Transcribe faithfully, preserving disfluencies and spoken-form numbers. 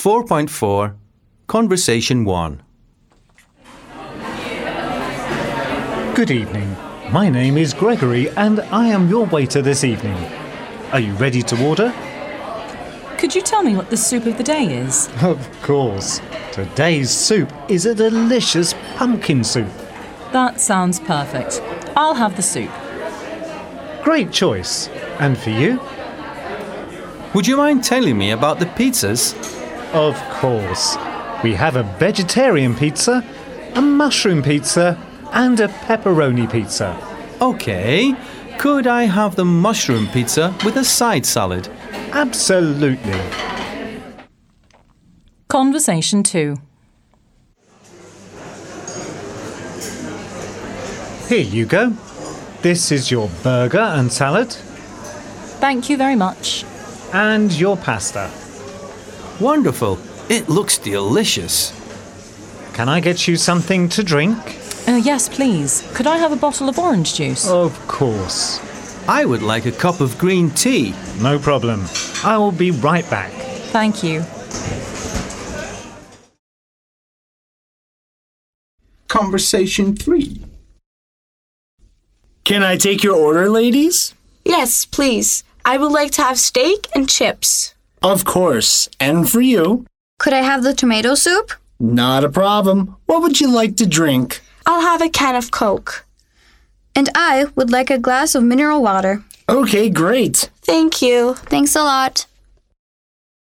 four point four, Conversation one. Good evening. My name is Gregory and I am your waiter this evening. Are you ready to order? Could you tell me what the soup of the day is? Of course. Today's soup is a delicious pumpkin soup. That sounds perfect. I'll have the soup. Great choice. And for you? Would you mind telling me about the pizzas? Of course. We have a vegetarian pizza, a mushroom pizza, and a pepperoni pizza. Okay. Could I have the mushroom pizza with a side salad? Absolutely. Conversation two. Here you go. This is your burger and salad. Thank you very much. And your pasta. Wonderful. It looks delicious. Can I get you something to drink? Uh, yes, please. Could I have a bottle of orange juice? Of course. I would like a cup of green tea. No problem. I will be right back. Thank you. Conversation three. Can I take your order, ladies? Yes, please. I would like to have steak and chips. Of course. And for you? Could I have the tomato soup? Not a problem. What would you like to drink? I'll have a can of Coke. And I would like a glass of mineral water. Okay, great. Thank you. Thanks a lot.